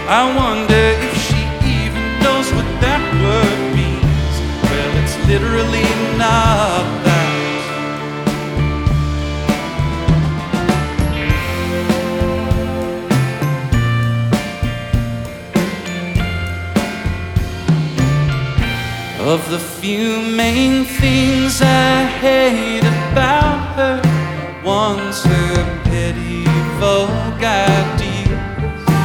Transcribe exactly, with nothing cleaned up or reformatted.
I wonder if she even knows what that word means. Well, it's literally not that. Of the few main things